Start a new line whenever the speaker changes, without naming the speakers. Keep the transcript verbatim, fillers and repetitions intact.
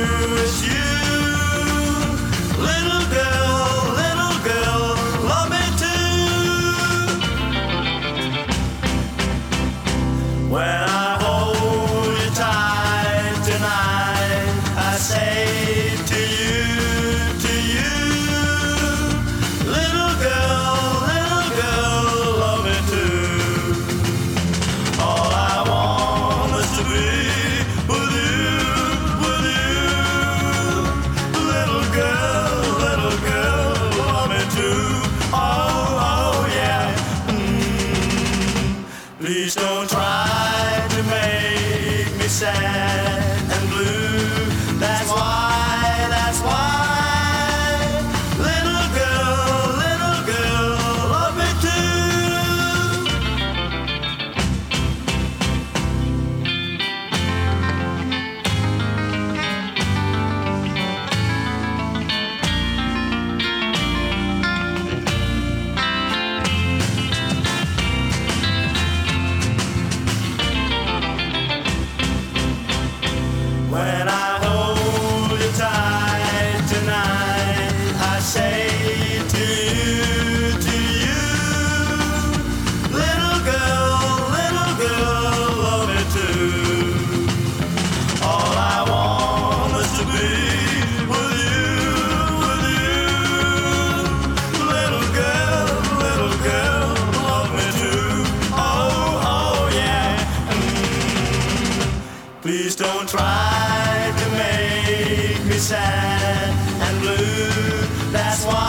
it's you. Little girl, little girl, love me too. When I hold you tight tonight, I say to you, to you, little girl, little girl, love me too. All I want is to be with you, with you, little girl, little girl, love me too. Oh, oh yeah. Mm. Please don't try to make me sad and blue. That's why, that's why, little girl, little girl, love me too. When I hold you tight tonight, I say to you, to you, little girl, little girl, love me too. All I want is to be with you, with you, little girl, little girl, love me too. Oh, oh yeah. Mm. Please don't try to make me sad and blue. That's why.